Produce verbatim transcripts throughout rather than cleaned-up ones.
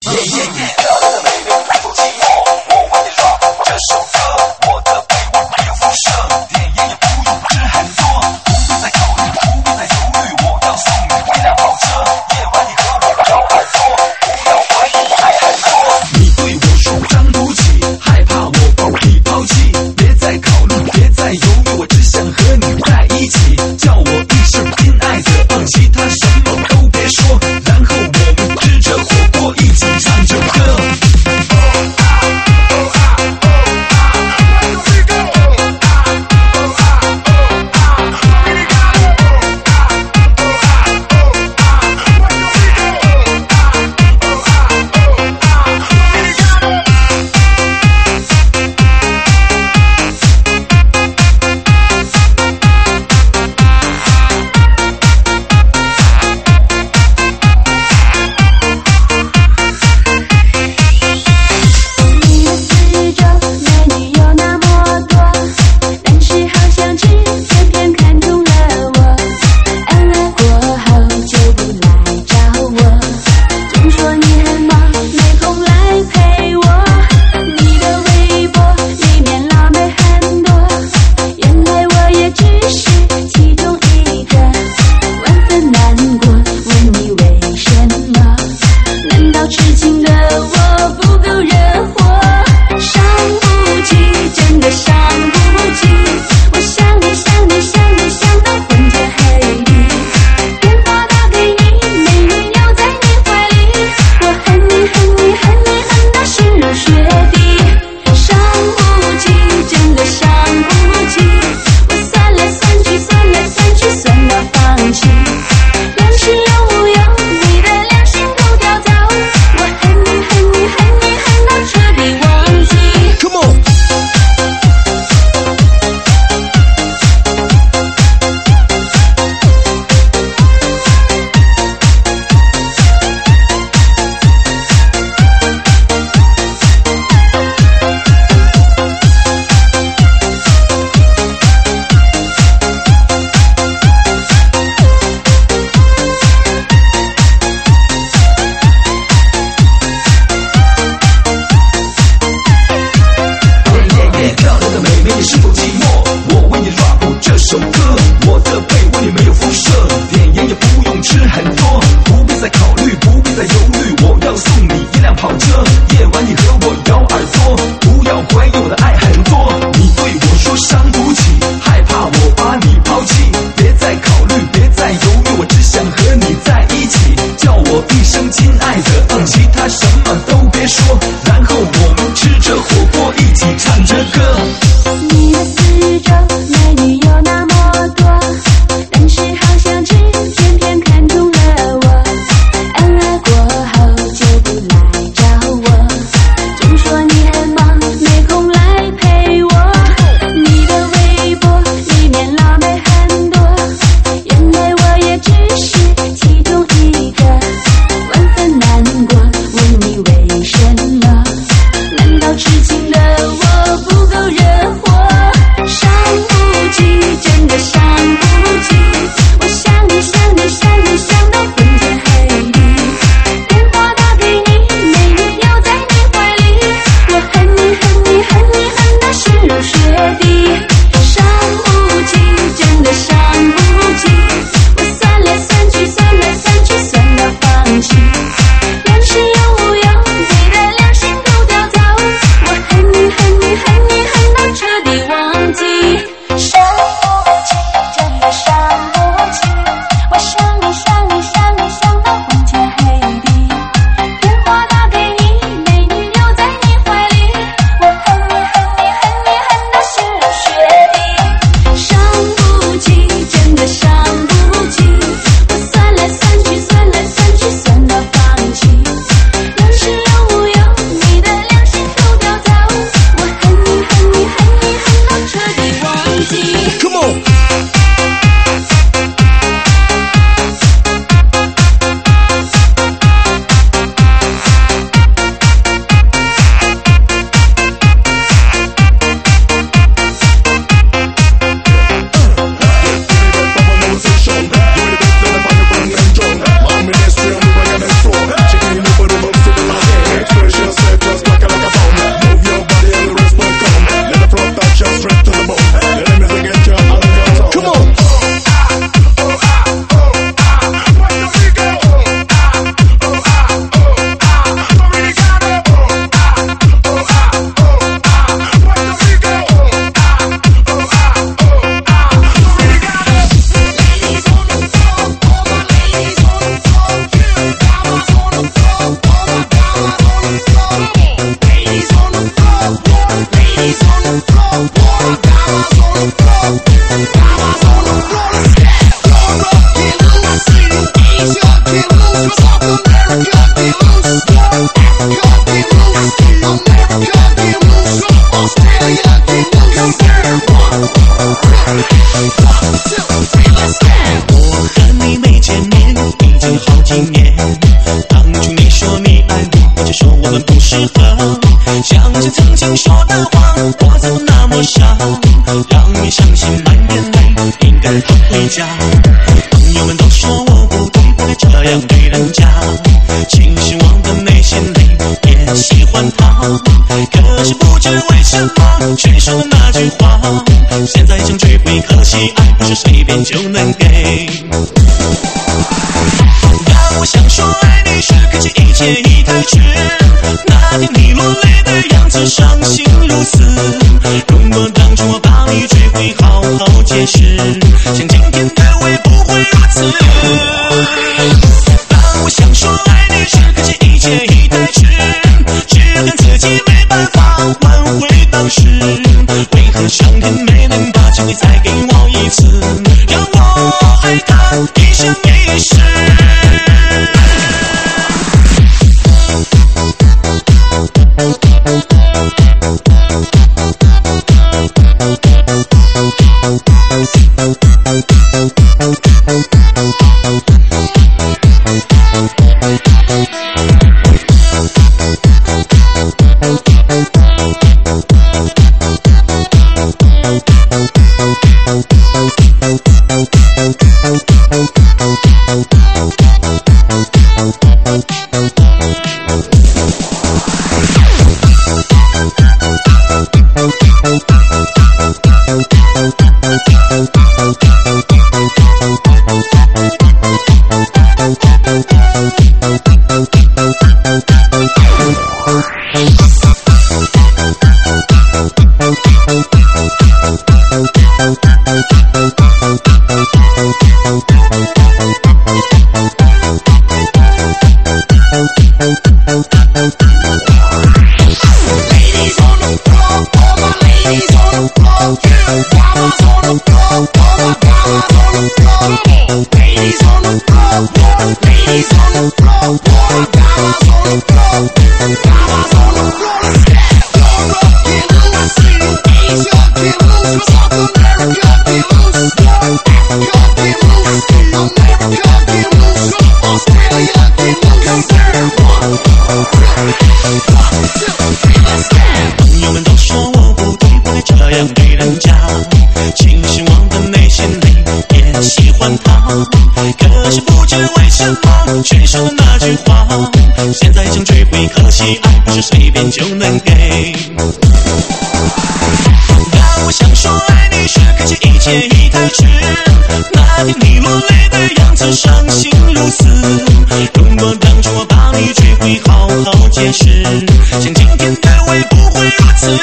问你为什么？ 朋友们都说我不对，不该这样对人家。其实我的内心里也喜欢他，可是不知为什么却说了那句话。现在相聚会可惜，爱不是随便就能给。当我想说爱你时，可惜一切已太迟。那天你落泪的样子，伤心如斯。如果当初我把你追回，好好解释，像今天的我也不会如此。当我想说爱你时，可惜一切已太迟，只恨自己没办法挽回当时。为何上天没能把机会再给我一次，让我爱他一生一世。朋友们都说我不对，不该这样对人家。其实我的内心里也喜欢他，可是不知为什么却说了那句话。现在想追回，可惜爱不是随便就能给。当我想说爱你时，可惜一切已太迟。那天你落泪的样子，伤心如斯。如果当初我把你追回，好好解释，像今天的我也不会如此。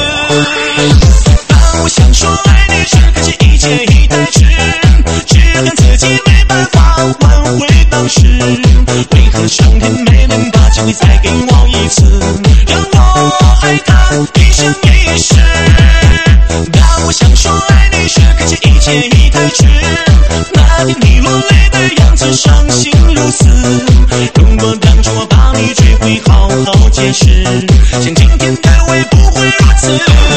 当我想说爱你时，可惜一切已太迟，只恨自己没办法挽回当时。为何上天没能把机会再给我一次，让我爱他一生一世。当我想说爱你时，可惜一切已太迟。那天你落泪的样子，伤心如斯。如果当初我把你追回，好好解释，像今天的我也不会如此。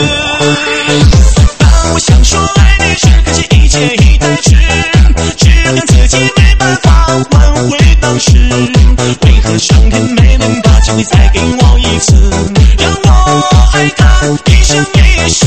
当我想说爱你时，可惜一切已太迟，只恨自己没办法挽回当时。为何上天没能把机会再给我一次，让我爱他一生一世。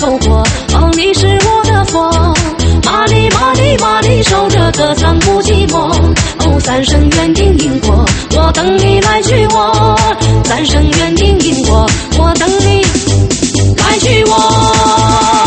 走过，哦，你是我的佛。玛丽玛丽玛丽守着歌唱不寂寞，哦，三生缘定因果，我等你来娶我。三生缘定因果，我等你来娶我。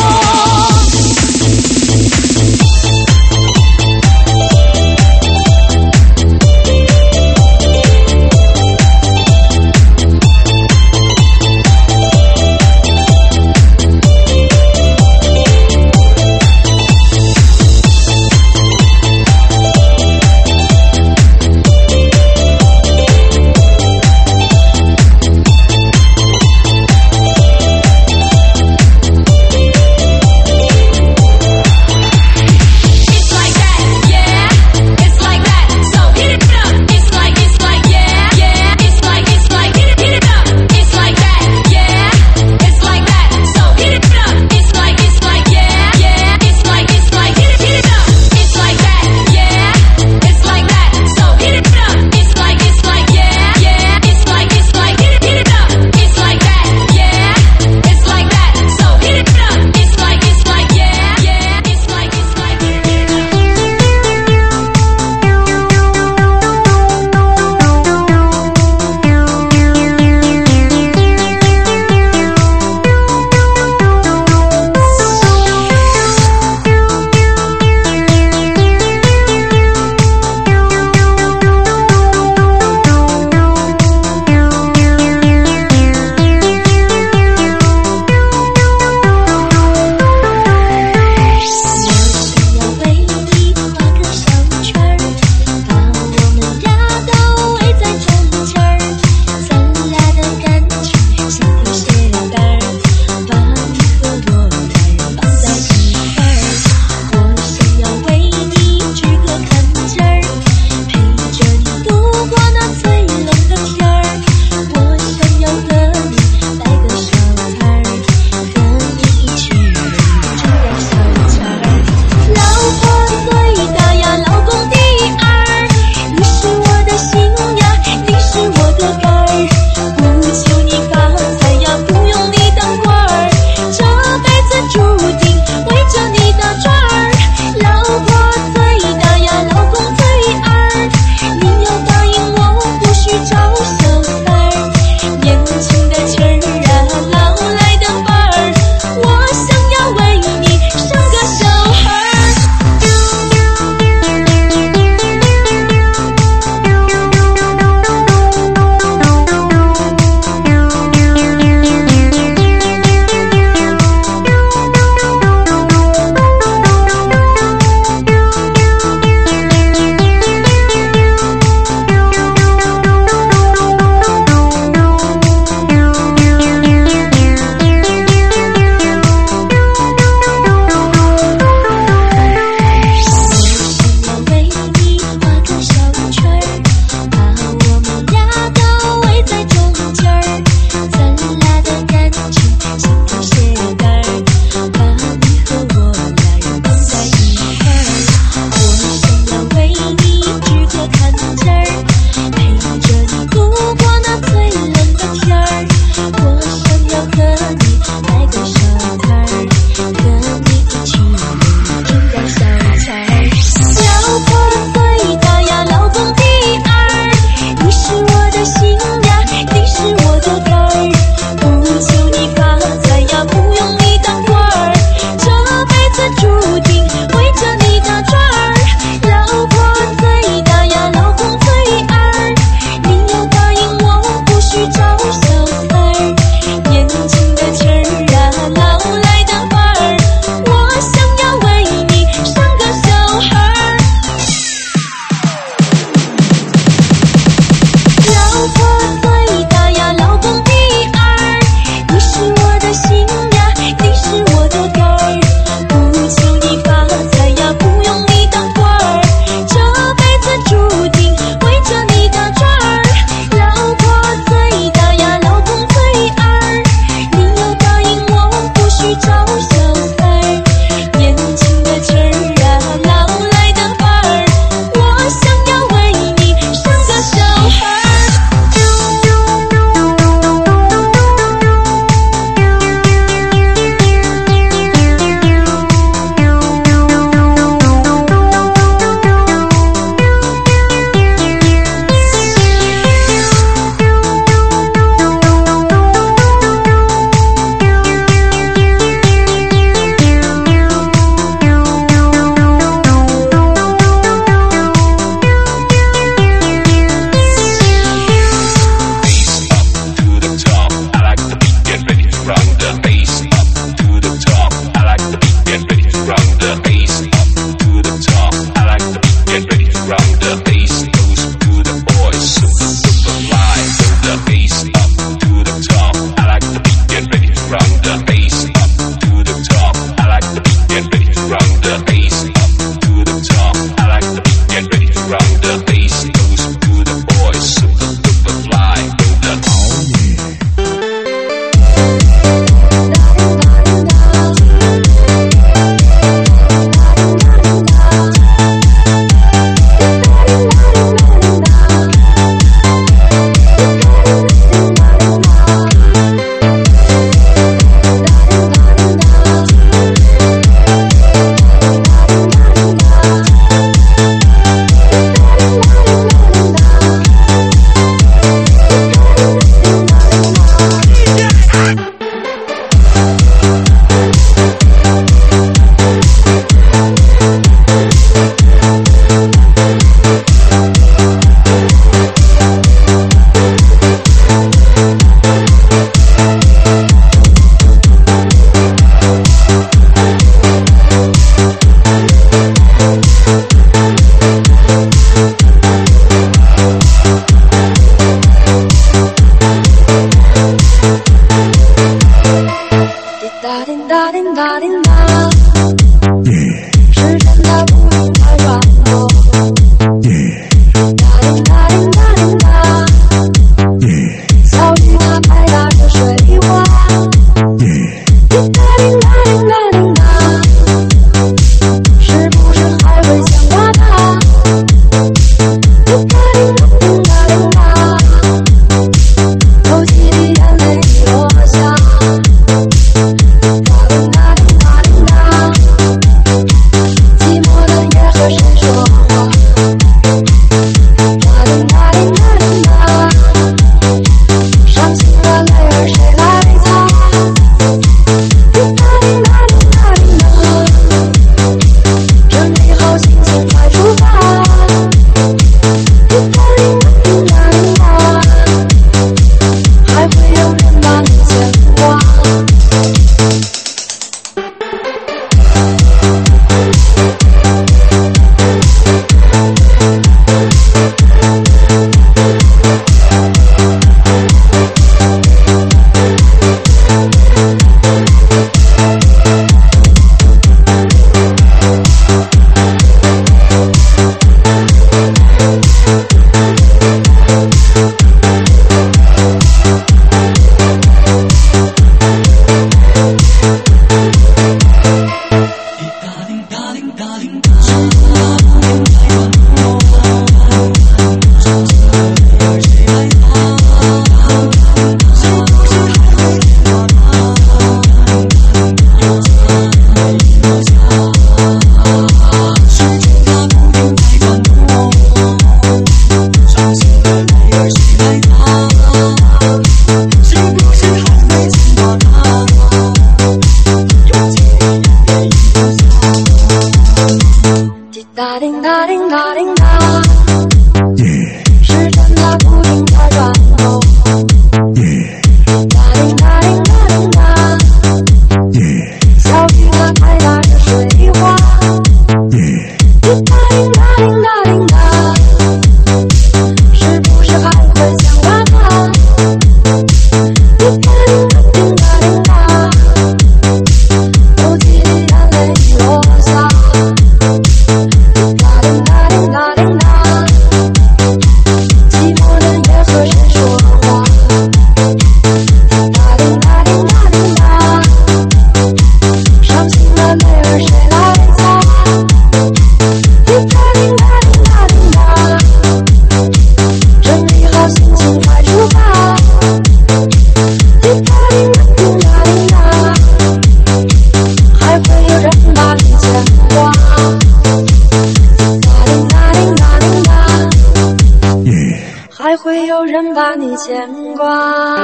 牵挂。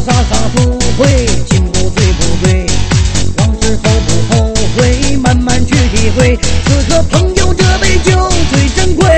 洒洒不悔，情不醉不醉，往事后不后悔，慢慢去体会，此刻朋友这杯酒最珍贵。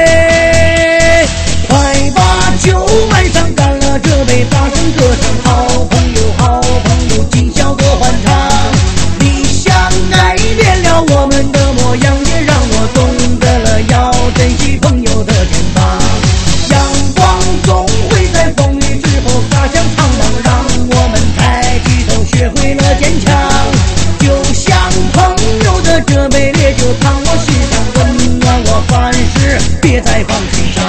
快把酒满上，干了这杯，大声歌声，好朋友好朋友，今宵多欢畅。理想改变了我们的模样，也让我懂得了要珍惜朋友的肩膀。阳光总会在风雨之后洒向苍茫，让我们抬起头学会了坚强。就像朋友的这杯烈酒，烫我心上，温暖我凡事别再放心上。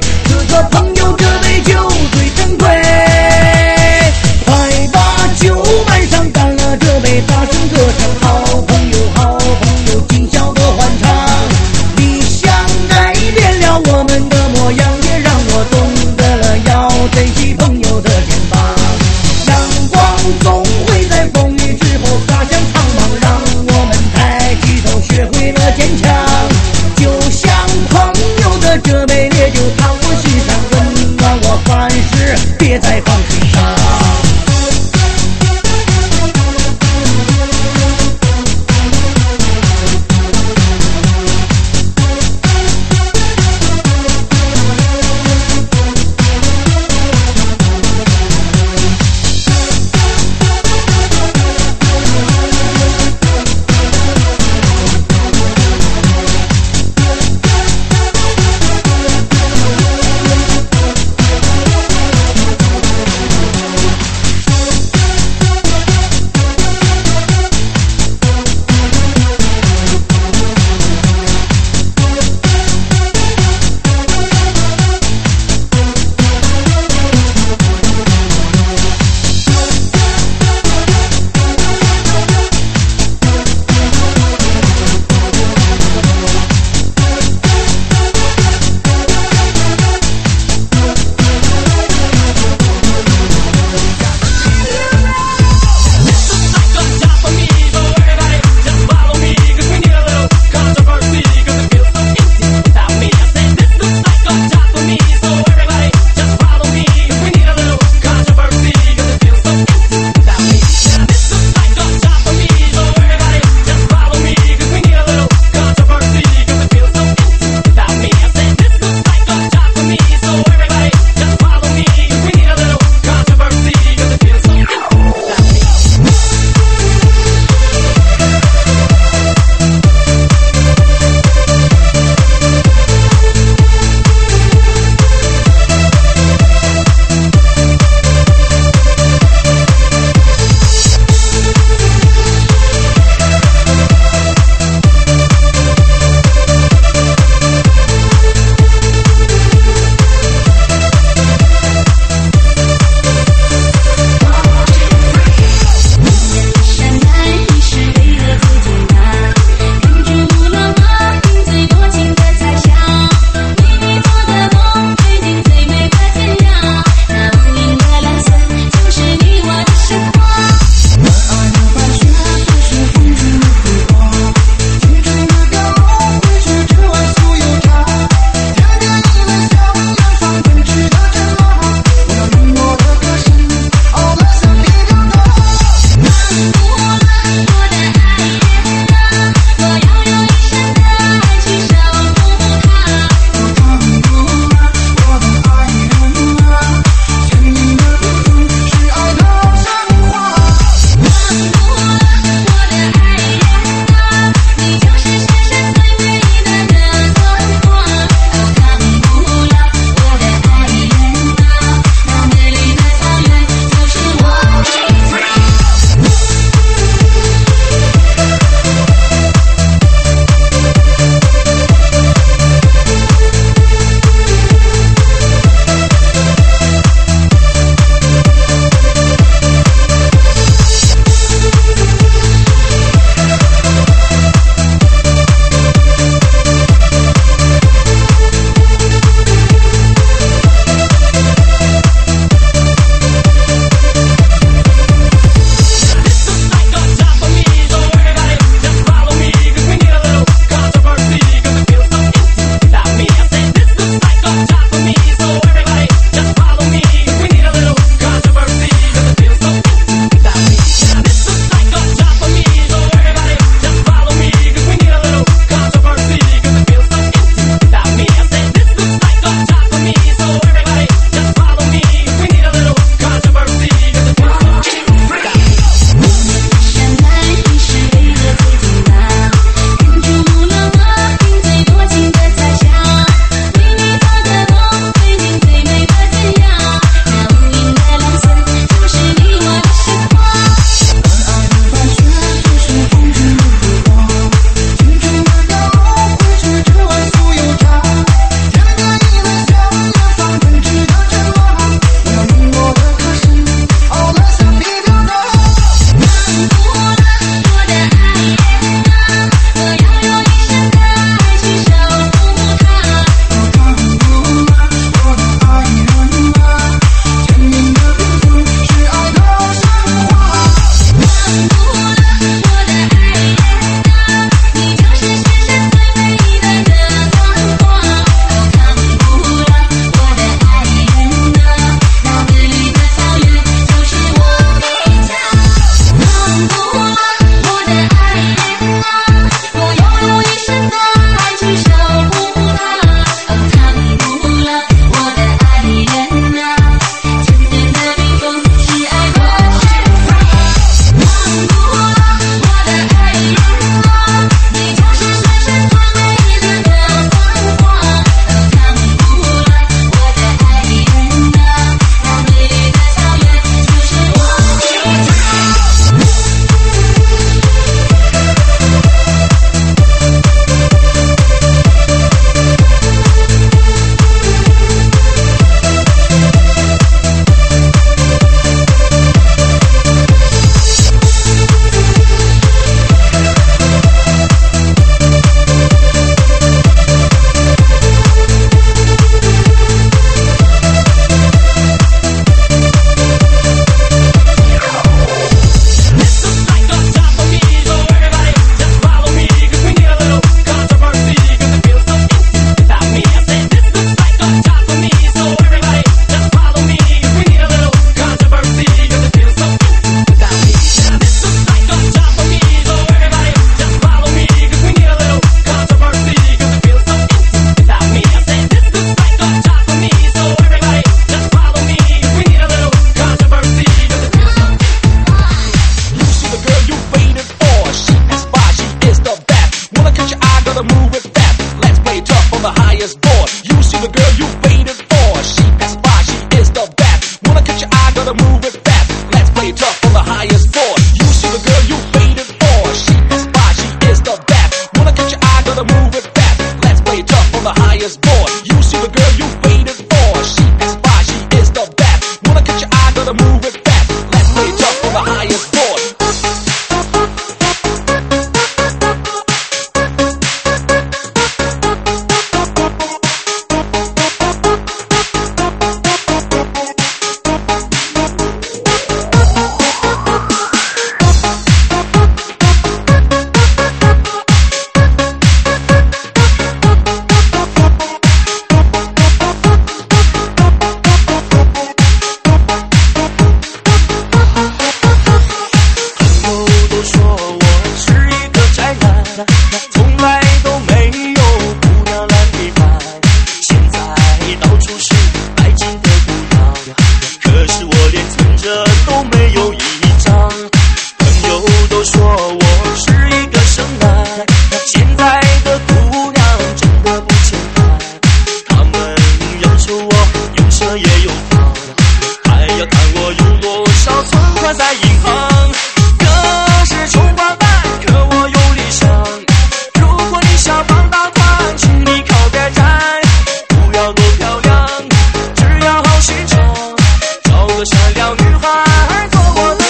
朋友这杯酒最珍贵，快把酒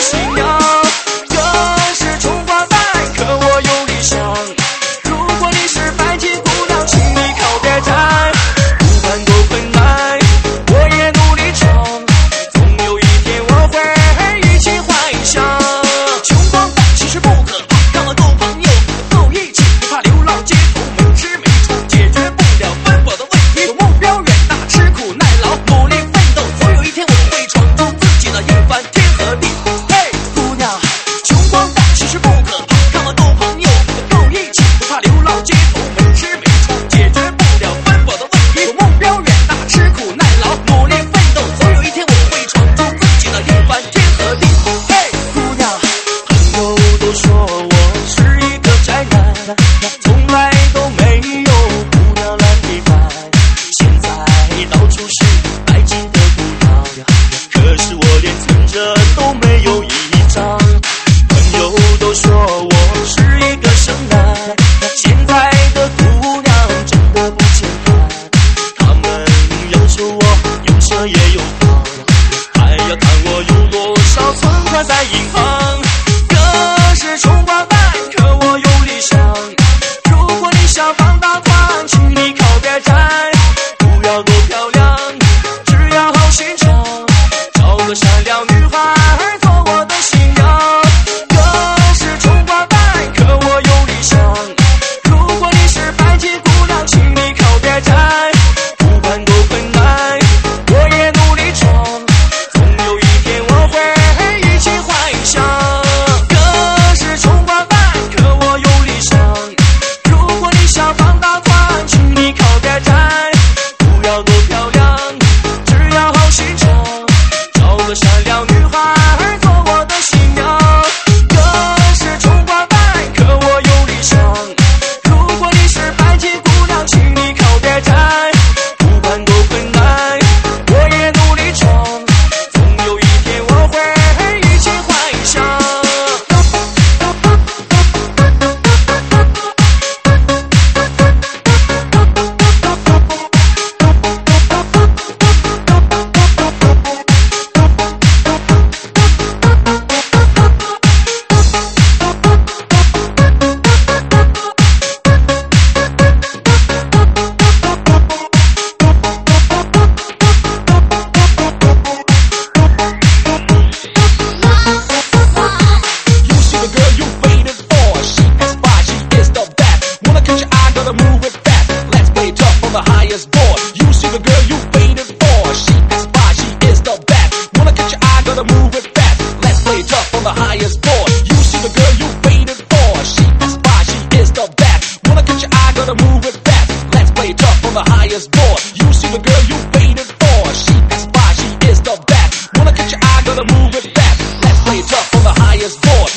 信仰。这是冲花带，可我有理想。如果你是白金姑娘，请你靠边站。不管多困难，我也努力闯。总有一天我会一起幻想。穷光蛋其实不可怕，让我够朋友够义气，不怕流浪街头没吃没穿，解决不了温饱的问题。有目标远大，吃苦耐劳，努力奋斗，总有一天我会闯出自己的一番天和地。嘿，姑娘，穷光蛋其实不可怕，让我够朋友够义气，不怕流浪街头没吃没穿，解决不了温饱的问题。有目标远大，吃苦耐劳，努力奋斗，总有一天我会闯出自己的一番天和地。嘿，姑娘，朋友都说我是一个宅男，从来都没有姑娘来陪伴。现在到处是白金的姑娘，可是我连存折都没有一张。朋友都说我是一个剩男，现在的姑娘真的不简单。他们要求我有车也有房，还要看我有多少存款在银行。可是穷光蛋，可我有理想。如果你想放大款，请你靠边站。不要多漂亮，只要好心肠，找个善良女孩做我的新娘。可是穷光蛋，可我有理想。如果你是白金姑娘，请你靠边站。不管多困难，我也努力闯，总有一天我会一起幻想。可是穷光蛋，可我有理想。如果你想放大款，请你靠边站。不要多漂亮，只要好心肠，找个善良女孩做我的新娘。可是穷光蛋，可我有理想。如果你是白金姑娘，请你靠边站。不管多困难，我也努力闯，总有一天我会一起幻想。You see the girl you waited for, she is fine, she is the best. Wanna catch your eye, gotta move it fast. Let's play tough on the highest board. You see the girl you waited for, she is fine, she is the best. Wanna catch your eye, gotta move it fast. Let's play tough on the highest board. You see the girl you waited for, she is fine, she is the best. Wanna catch your eye, gotta move it fast. Let's play tough on the highest board. You see the girl you waited for, she is fine, she is the best. Wanna catch your eye, gotta move it fast. Let's play tough on the highest board.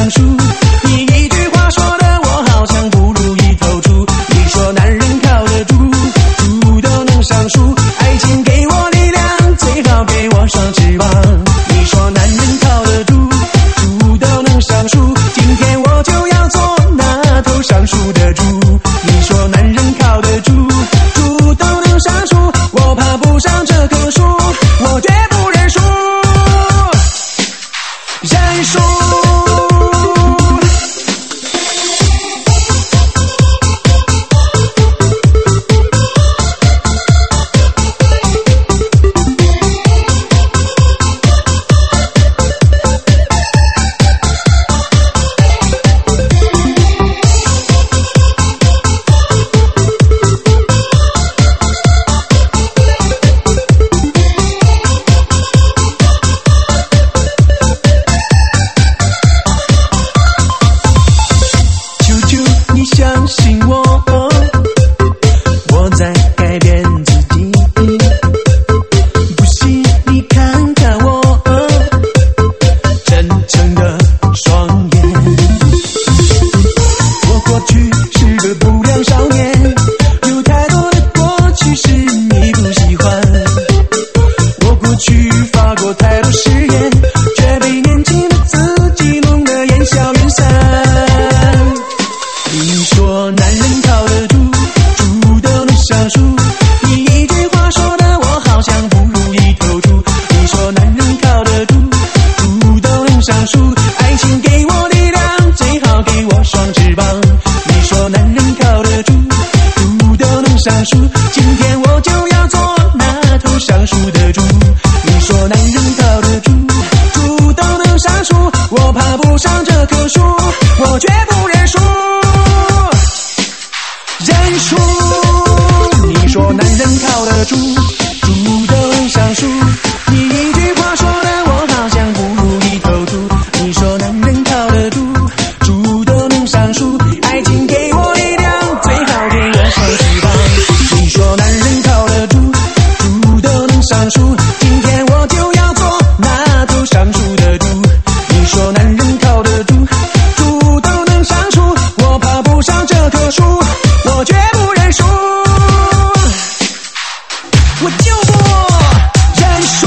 树。你一句话说的我好像不如一头猪。你说男人靠得住，猪都能上树。爱情给我力量，最好给我双翅膀。你说男人靠得住，猪都能上树。今天我就要做那头上树的猪。你说男人靠得住，猪都能上树。我爬不上这棵树，我绝不认输。认输。相信我，我在改变自己。不信你看看我真诚的双眼。我过去是个不良少年，有太多的过去是你不喜欢。我过去发过太多誓言，却被年轻的自己弄得烟消云散。你说男人靠得住，猪都能上树。你一句话说的我好像不如一头猪。你说男人靠得住，猪都能上树。爱情给我力量，最好给我双翅膀。你说男人靠得住，猪都能上树。今天我就要做那头上树的猪。你说男人靠得住，猪都能上树。我爬不上这棵树，我绝不认输。认输。你说男人靠得住，猪都能上树。你一句话说的我好像不如一头猪。你说男人靠得住，猪都能上树。爱情给我力量，最好给我双翅膀。你说男人靠得住，猪都能上树。今天我就要做那头上树的猪。你说男人靠得住，猪都能上树。我爬不上这棵树，我绝不认输，我就不认输。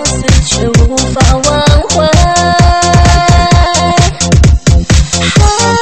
无法挽回。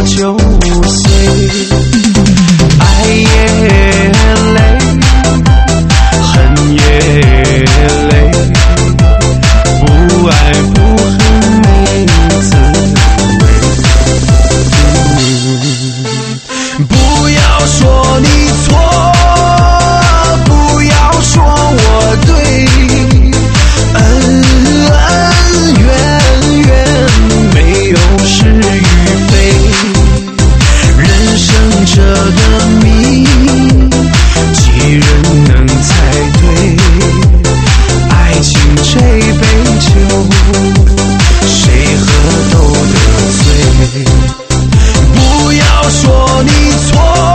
九岁。爱也累，恨也累，不爱不恨没滋味。嗯，不要说你错，不要说我对，恩恩怨怨没有是与非。人生这个谜，几人能猜对？爱情这杯酒，谁喝都得醉。不要说你错，